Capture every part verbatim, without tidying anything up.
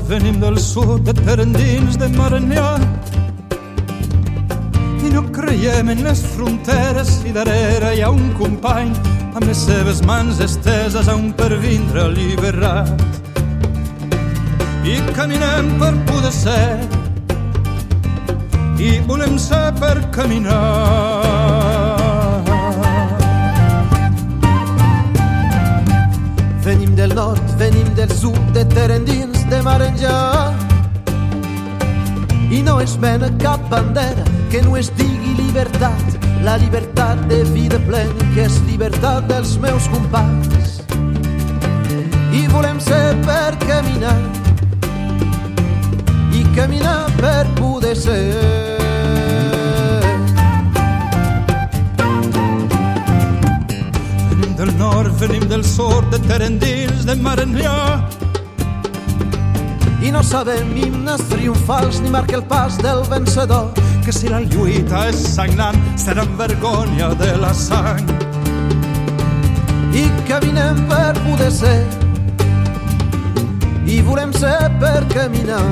venim del sud, de Terendins, de Maranyà, i no creiem en les fronteres i darrere hi ha un company amb les seves mans esteses a un per vindre alliberat. I caminem per poder ser i volem ser per caminar. Venim del nord, venim del sud, de Terendins, de Maranyà, i no es mena cap bandera que no es digui llibertat, la llibertat de vida plena que és llibertat dels meus companys. I volem ser per caminar i caminar per poder ser. Del nord, venim del sud, de Terendins, de Maranyà, i no sabem himnes triomfals ni marca el pas del vencedor, que si la lluita és sagnant serà en vergonya de la sang. I caminem per poder ser i volem ser per caminar.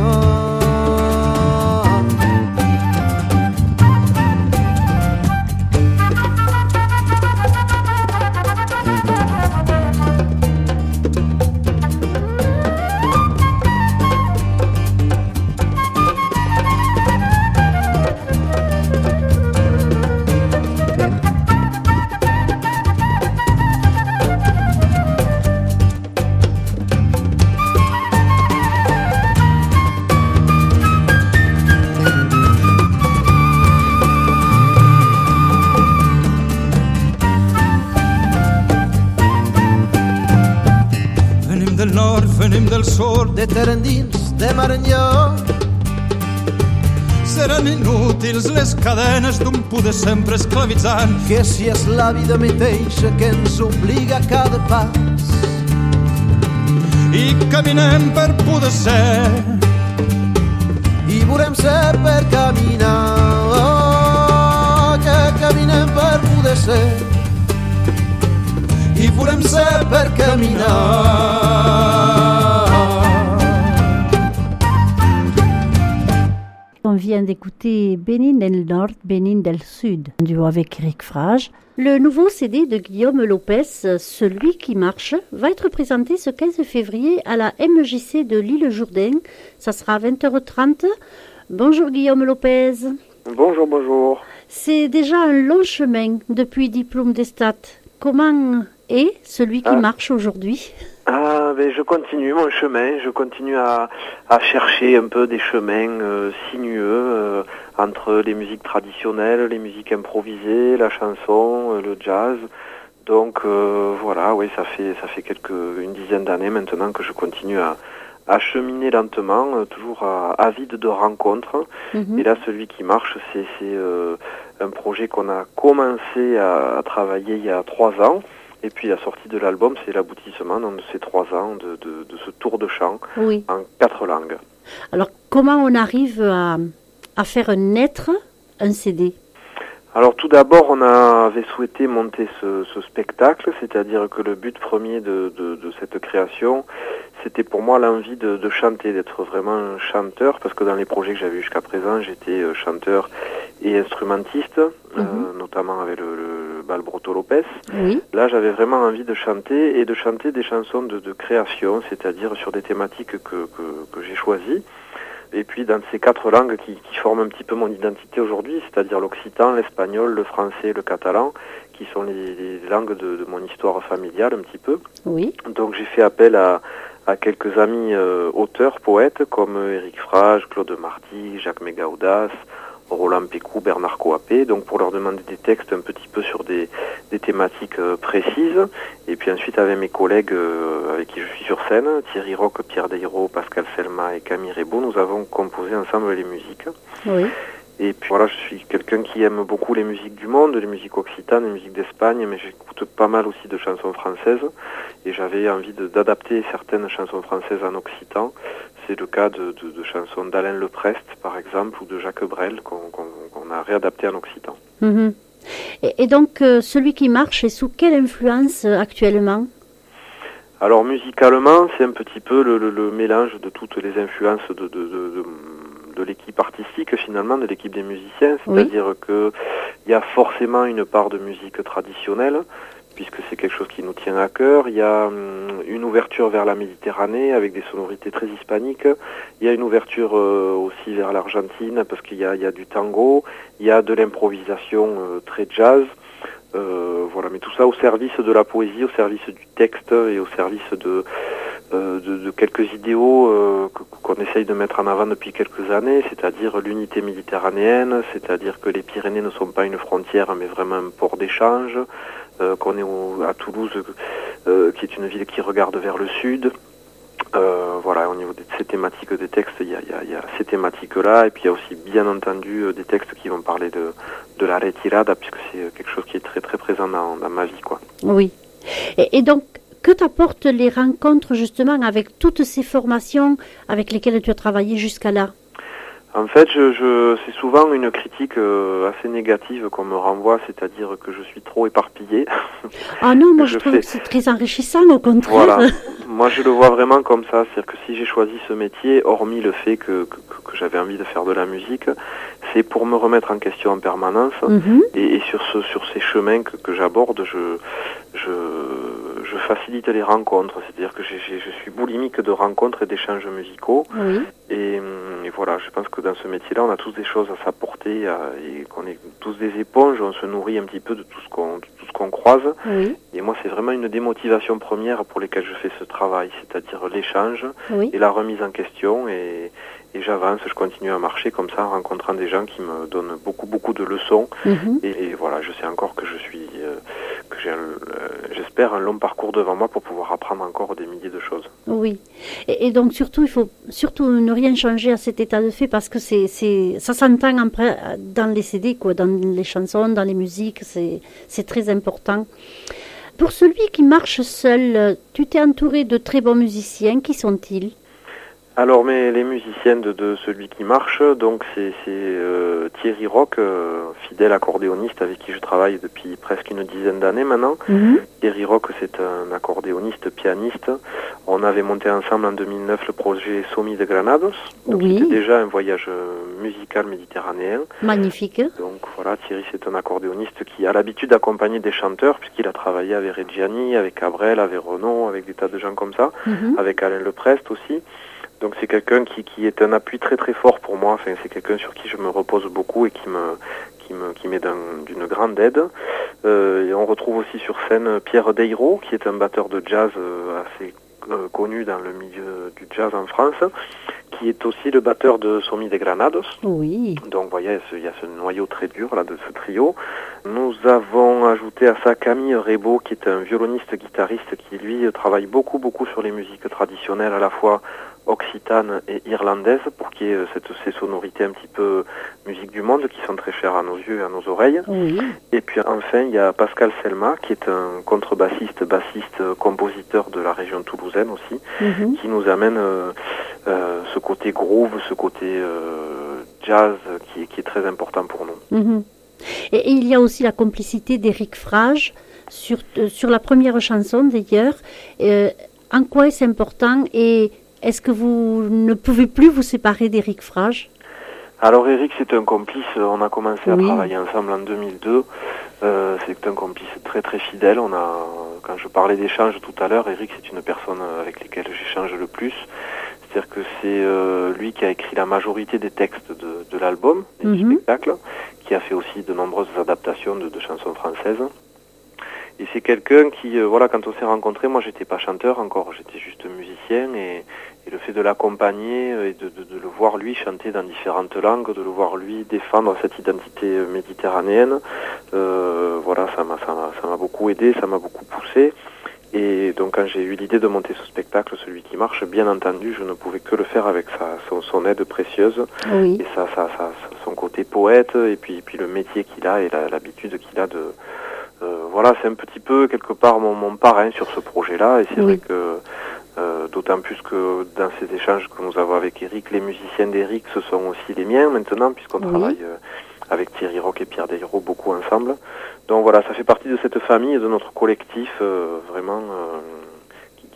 Venim del sud, de Terendins, de Maranyà, seran inútils les cadenes d'un poder sempre esclavitzant, que si és la vida mateixa que ens obliga a cada pas. I caminem per poder ser i volem ser per caminar, oh, que caminem per poder ser i volem ser per caminar. On vient d'écouter Bénin del Nord, Bénin del Sud, un duo avec Eric Frage. Le nouveau C D de Guillaume Lopez, Celui qui marche, va être présenté ce quinze février à la M J C de l'Île-Jourdain. Ça sera à vingt heures trente. Bonjour Guillaume Lopez. Bonjour, bonjour. C'est déjà un long chemin depuis Diplôme des Stats. Comment est Celui qui ah. marche aujourd'hui ? Ah, ben je continue mon chemin, je continue à, à chercher un peu des chemins euh, sinueux euh, entre les musiques traditionnelles, les musiques improvisées, la chanson, euh, le jazz. Donc euh, voilà, oui, ça fait ça fait quelques une dizaine d'années maintenant que je continue à, à cheminer lentement, euh, toujours à, avide de rencontres. Mm-hmm. Et là, Celui qui marche, c'est c'est euh, un projet qu'on a commencé à, à travailler il y a trois ans. Et puis la sortie de l'album, c'est l'aboutissement de ces trois ans de, de, de ce tour de chant oui. en quatre langues. Alors, comment on arrive à, à faire naître un C D ? Alors tout d'abord, on avait souhaité monter ce, ce spectacle, c'est-à-dire que le but premier de, de, de cette création, c'était pour moi l'envie de, de chanter, d'être vraiment un chanteur, parce que dans les projets que j'avais jusqu'à présent, j'étais chanteur et instrumentiste, mm-hmm. euh, notamment avec le, le Balbroto Lopez. Oui. Là, j'avais vraiment envie de chanter, et de chanter des chansons de, de création, c'est-à-dire sur des thématiques que, que, que j'ai choisies. Et puis dans ces quatre langues qui, qui forment un petit peu mon identité aujourd'hui, c'est-à-dire l'occitan, l'espagnol, le français, le catalan, qui sont les, les langues de, de mon histoire familiale un petit peu. Oui. Donc j'ai fait appel à, à quelques amis euh, auteurs, poètes, comme Eric Frage, Claude Marty, Jacques Mégaudas, Roland Pécou, Bernard Coapé, donc pour leur demander des textes un petit peu sur des, des thématiques euh, précises. Et puis ensuite avec mes collègues euh, avec qui je suis sur scène, Thierry Roch, Pierre Deirault, Pascal Selma et Camille Rebaud, nous avons composé ensemble les musiques. Oui. Et puis voilà, je suis quelqu'un qui aime beaucoup les musiques du monde, les musiques occitanes, les musiques d'Espagne, mais j'écoute pas mal aussi de chansons françaises. Et j'avais envie de, d'adapter certaines chansons françaises en occitan. C'est le cas de, de, de chansons d'Alain Leprest, par exemple, ou de Jacques Brel, qu'on, qu'on, qu'on a réadapté en occitan. Mmh. Et, et donc, euh, Celui qui marche est sous quelle influence euh, actuellement ? Alors musicalement, c'est un petit peu le, le, le mélange de toutes les influences de, de, de, de, de l'équipe artistique finalement, de l'équipe des musiciens, c'est-à-dire oui. que il y a forcément une part de musique traditionnelle, puisque c'est quelque chose qui nous tient à cœur. Il y a hum, une ouverture vers la Méditerranée avec des sonorités très hispaniques. Il y a une ouverture euh, aussi vers l'Argentine parce qu'il y a, il y a du tango. Il y a de l'improvisation euh, très jazz. Euh, voilà, mais tout ça au service de la poésie, au service du texte et au service de, euh, de, de quelques idéaux euh, qu'on essaye de mettre en avant depuis quelques années, c'est-à-dire l'unité méditerranéenne, c'est-à-dire que les Pyrénées ne sont pas une frontière mais vraiment un port d'échange, euh, qu'on est au, à Toulouse, euh, qui est une ville qui regarde vers le sud. Euh, voilà, au niveau de ces thématiques des textes, il y a, il y a, il y a ces thématiques-là, et puis il y a aussi bien entendu euh, des textes qui vont parler de, de la retirada, puisque c'est quelque chose qui est très très présent dans, dans ma vie, quoi. Oui. Et, et donc, que t'apportent les rencontres justement avec toutes ces formations avec lesquelles tu as travaillé jusqu'à là? En fait, je, je, c'est souvent une critique euh, assez négative qu'on me renvoie, c'est-à-dire que je suis trop éparpillé. Ah non, moi je, je trouve fais... que c'est très enrichissant, au contraire. Voilà. Moi, je le vois vraiment comme ça, c'est-à-dire que si j'ai choisi ce métier, hormis le fait que, que, que j'avais envie de faire de la musique, c'est pour me remettre en question en permanence. Mm-hmm. et, et sur ce, sur ces chemins que, que j'aborde, je, je, je facilite les rencontres, c'est-à-dire que j'ai, j'ai, je suis boulimique de rencontres et d'échanges musicaux. Oui. Et, et voilà, je pense que dans ce métier-là, on a tous des choses à s'apporter et qu'on est tous des éponges, on se nourrit un petit peu de tout ce qu'on, de tout ce qu'on croise. Oui. Et moi, c'est vraiment une démotivation première pour lesquelles je fais ce travail, c'est-à-dire l'échange oui. et la remise en question. Et, et j'avance, je continue à marcher comme ça, en rencontrant des gens qui me donnent beaucoup, beaucoup de leçons. Mm-hmm. Et, et voilà, je sais encore que je suis, euh, que j'ai, un, euh, j'espère, un long parcours devant moi pour pouvoir apprendre encore des milliers de choses. Oui. Et, et donc surtout, il faut surtout ne rien changer à cet état de fait parce que c'est, c'est, ça s'entend après dans les C D, quoi, dans les chansons, dans les musiques, c'est, c'est très important. Pour celui qui marche seul, tu t'es entouré de très bons musiciens. Qui sont-ils? Alors, mais les musiciens de, de celui qui marche, donc c'est, c'est euh, Thierry Roch, euh, fidèle accordéoniste avec qui je travaille depuis presque une dizaine d'années maintenant. Mm-hmm. Thierry Roch, c'est un accordéoniste, pianiste. On avait monté ensemble en deux mille neuf le projet Somi de Granados. Donc oui. C'était déjà un voyage musical méditerranéen. Magnifique. Donc voilà, Thierry, c'est un accordéoniste qui a l'habitude d'accompagner des chanteurs, puisqu'il a travaillé avec Reggiani, avec Cabrel, avec Renaud, avec des tas de gens comme ça, mm-hmm. avec Alain Leprest aussi. Donc c'est quelqu'un qui, qui est un appui très très fort pour moi. Enfin, c'est quelqu'un sur qui je me repose beaucoup et qui me qui me qui m'est d'un, d'une grande aide. Euh, et on retrouve aussi sur scène Pierre Deiro, qui est un batteur de jazz euh, assez euh, connu dans le milieu du jazz en France, qui est aussi le batteur de Somi de Granados. Oui. Donc vous voyez, il y a ce noyau très dur là de ce trio. Nous avons ajouté à ça Camille Rebaud, qui est un violoniste guitariste qui lui travaille beaucoup beaucoup sur les musiques traditionnelles à la fois occitane et irlandaise, pour qu'il y ait cette, ces sonorités un petit peu musique du monde qui sont très chères à nos yeux et à nos oreilles. Oui. Et puis enfin, il y a Pascal Selma, qui est un contrebassiste, bassiste, compositeur de la région toulousaine aussi, mm-hmm. qui nous amène euh, euh, ce côté groove, ce côté euh, jazz qui, qui est très important pour nous. Mm-hmm. Et, et il y a aussi la complicité d'Éric Frage sur, euh, sur la première chanson d'ailleurs. Euh, en quoi est-ce important et est-ce que vous ne pouvez plus vous séparer d'Éric Frage? Alors Éric, c'est un complice, on a commencé à oui. travailler ensemble en deux mille deux, euh, c'est un complice très très fidèle. On a, quand je parlais d'échange tout à l'heure, Éric c'est une personne avec laquelle j'échange le plus, c'est-à-dire que c'est euh, lui qui a écrit la majorité des textes de, de l'album, et mm-hmm. du spectacle, qui a fait aussi de nombreuses adaptations de, de chansons françaises. Et c'est quelqu'un qui, euh, voilà, quand on s'est rencontrés, moi j'étais pas chanteur encore, j'étais juste musicien, et, et le fait de l'accompagner et de, de, de le voir lui chanter dans différentes langues, de le voir lui défendre cette identité méditerranéenne, euh, voilà, ça m'a, ça m'a, ça m'a beaucoup aidé, ça m'a beaucoup poussé. Et donc quand j'ai eu l'idée de monter ce spectacle, celui qui marche, bien entendu, je ne pouvais que le faire avec sa, son, son aide précieuse, oui. et ça, ça, ça, son côté poète, et puis, puis le métier qu'il a et la, l'habitude qu'il a de... Euh, voilà, c'est un petit peu quelque part mon, mon parrain sur ce projet-là, et c'est oui. vrai que euh, d'autant plus que dans ces échanges que nous avons avec Éric, les musiciens d'Éric, ce sont aussi les miens maintenant, puisqu'on oui. travaille euh, avec Thierry Roch et Pierre Deiro beaucoup ensemble. Donc voilà, ça fait partie de cette famille et de notre collectif euh, vraiment euh, qui,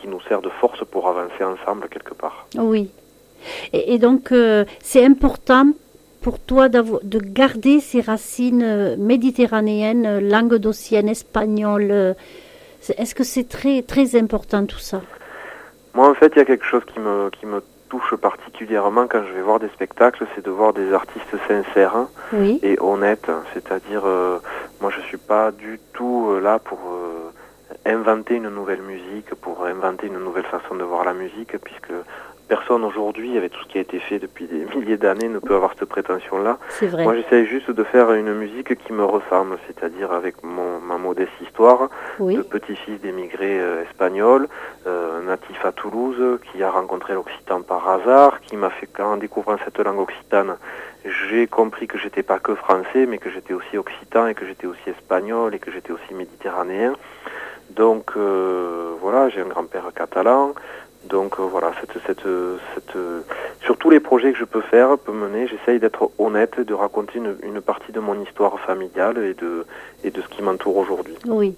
qui nous sert de force pour avancer ensemble quelque part. Oui. Et, et donc, euh, c'est important pour toi de garder ces racines méditerranéennes, languedociennes, espagnoles. Est-ce que c'est très, très important tout ça? Moi, en fait, il y a quelque chose qui me, qui me touche particulièrement quand je vais voir des spectacles, c'est de voir des artistes sincères, hein, oui. et honnêtes. C'est-à-dire, euh, moi, je suis pas du tout euh, là pour euh, inventer une nouvelle musique, pour inventer une nouvelle façon de voir la musique, puisque personne aujourd'hui, avec tout ce qui a été fait depuis des milliers d'années, ne peut avoir cette prétention-là. C'est vrai. Moi, j'essaye juste de faire une musique qui me ressemble, c'est-à-dire avec mon, ma modeste histoire, oui. de petit-fils d'émigrés euh, espagnols, euh, natif à Toulouse, qui a rencontré l'occitan par hasard, qui m'a fait, qu'en découvrant cette langue occitane, j'ai compris que j'étais pas que français, mais que j'étais aussi occitan, et que j'étais aussi espagnol, et que j'étais aussi méditerranéen. Donc, euh, voilà, j'ai un grand-père catalan. Donc euh, voilà, cette, cette, cette, euh, sur tous les projets que je peux faire, peux mener, j'essaye d'être honnête, de raconter une, une partie de mon histoire familiale et de, et de ce qui m'entoure aujourd'hui. Oui.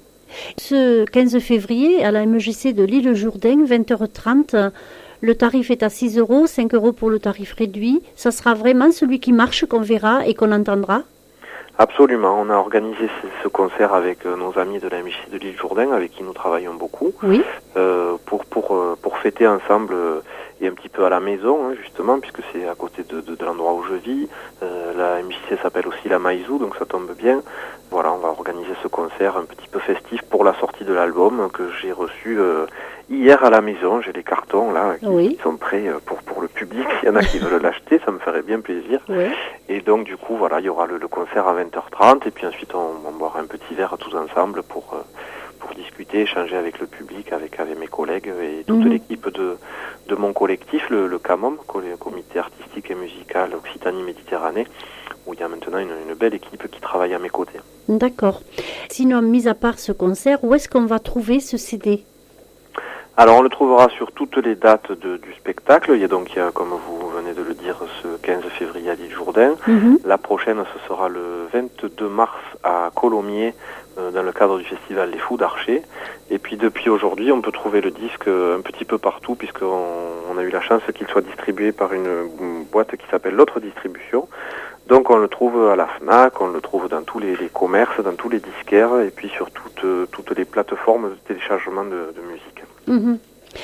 Ce quinze février, à la M J C de l'île Jourdain, vingt heures trente, le tarif est à six euros, cinq euros pour le tarif réduit. Ça sera vraiment celui qui marche qu'on verra et qu'on entendra? Absolument, on a organisé ce, ce concert avec euh, nos amis de la M J C de l'île Jourdain, avec qui nous travaillons beaucoup, oui. euh, pour pour euh, pour fêter ensemble euh, et un petit peu à la maison, hein, justement, puisque c'est à côté de, de, de l'endroit où je vis. Euh, la M J C s'appelle aussi la Maïzou, donc ça tombe bien. Voilà, on va organiser ce concert un petit peu festif pour la sortie de l'album que j'ai reçu euh, hier à la maison. J'ai les cartons là qui, oui. qui sont prêts pour pour le public. S'il y en a qui veulent l'acheter, ça me ferait bien plaisir. Oui. Et donc du coup, voilà, il y aura le, le concert à vingt heures trente et puis ensuite on, on boira un petit verre tous ensemble pour euh, pour discuter, échanger avec le public, avec avec mes collègues et toute mm-hmm. l'équipe de de mon collectif, le, le CAMOM, le Comité artistique et musical Occitanie-Méditerranée, où il y a maintenant une, une belle équipe qui travaille à mes côtés. D'accord. Sinon, mis à part ce concert, où est-ce qu'on va trouver ce C D? Alors on le trouvera sur toutes les dates de, du spectacle. Il y a donc, il y a, comme vous venez de le dire, ce quinze février à l'île Jourdain. Mm-hmm. La prochaine, ce sera le vingt-deux mars à Colomiers, euh, dans le cadre du festival Les Fous d'Archer. Et puis depuis aujourd'hui, on peut trouver le disque un petit peu partout, puisqu'on on a eu la chance qu'il soit distribué par une, une boîte qui s'appelle L'Autre Distribution. Donc on le trouve à la FNAC, on le trouve dans tous les, les commerces, dans tous les disquaires, et puis sur toutes, toutes les plateformes de téléchargement de, de musique. Mmh.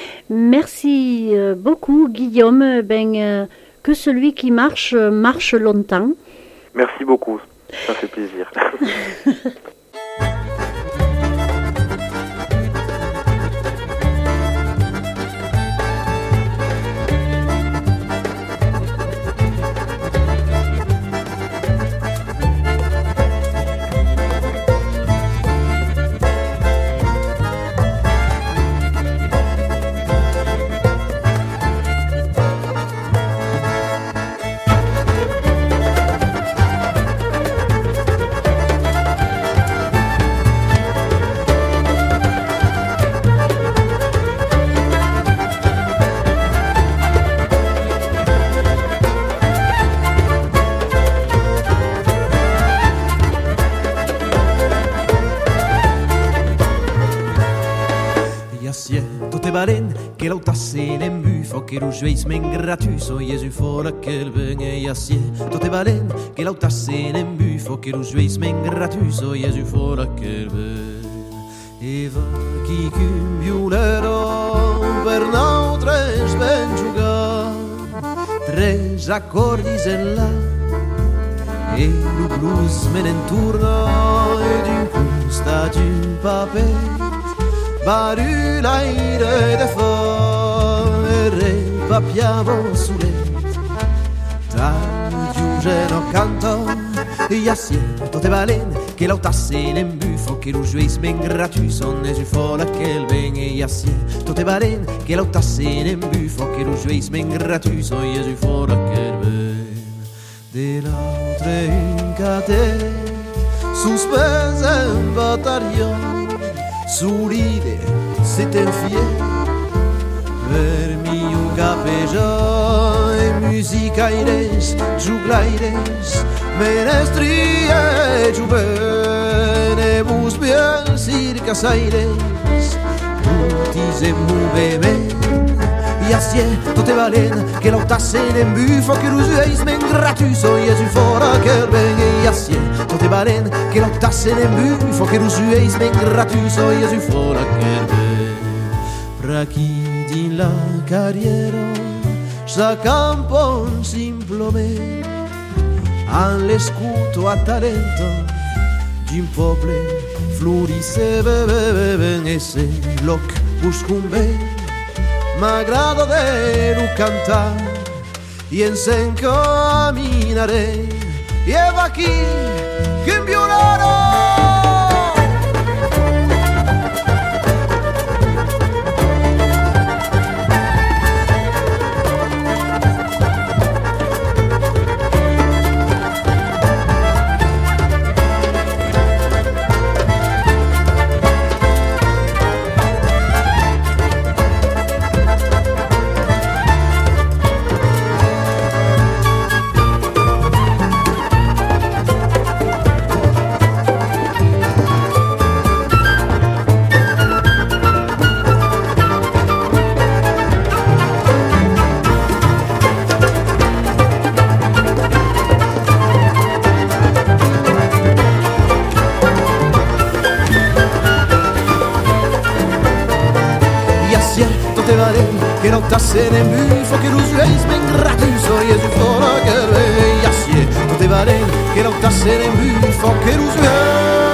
Merci beaucoup Guillaume, ben, euh, que celui qui marche, marche longtemps. Merci beaucoup, ça fait plaisir. Che l'autassene in bufo, che lo jueis men gratuso, Gesù fora che il bene e assie. Tutte valen, che l'autassene in bufo, che lo jueis men gratuso, Gesù fora che il bene. E va chi cumbiulero per noi tres ben giugar, tres accordi en là, e lo blues men in turno, e d'un custa d'un papel. Barulaire de fore papiamo sulle Giugeno canto e assiento te valen che l'autasse in bufo che lo jueis ben gratuito ne ju fola che il ben e assiento te valen che l'autasse in bufo che lo jueis ben gratuito e ju fola che il ben de l'altre in cate sospesa in battaglione Sourire, c'est un fier Per mio capeggiò E musica aires, juglaires Menestri e giubene Bus bien circas aires mutis e mu bebe. Iasie, toate valen, che l'autasse in bufo, che l'usueis men gratuso, Jesu fora che ben. Iasie, toate valen, che l'autasse in bufo, che l'usueis men gratuso, Jesu fora che ben. Pra chi din la carriera, sa campo un simplement, an l'escuto a talento, d'un peuple florisse beben e se loc buscun ben. M'agrada de cantar i en caminaré i va aquí que em viurarà. Che non tasse ne bufo, che l'usueis ben gratuso, Jesu fora che lei, asie, tutte valen, che non tasse ne bufo, che l'usueis